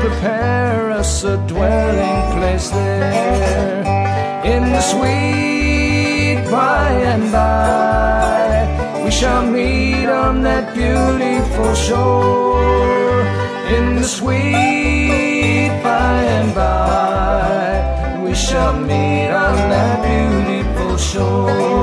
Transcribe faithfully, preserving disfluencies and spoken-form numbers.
prepare us a dwelling place there. In the sweet by and by, we shall meet on that beautiful shore. In the sweet by and by, we shall meet on that beautiful shore.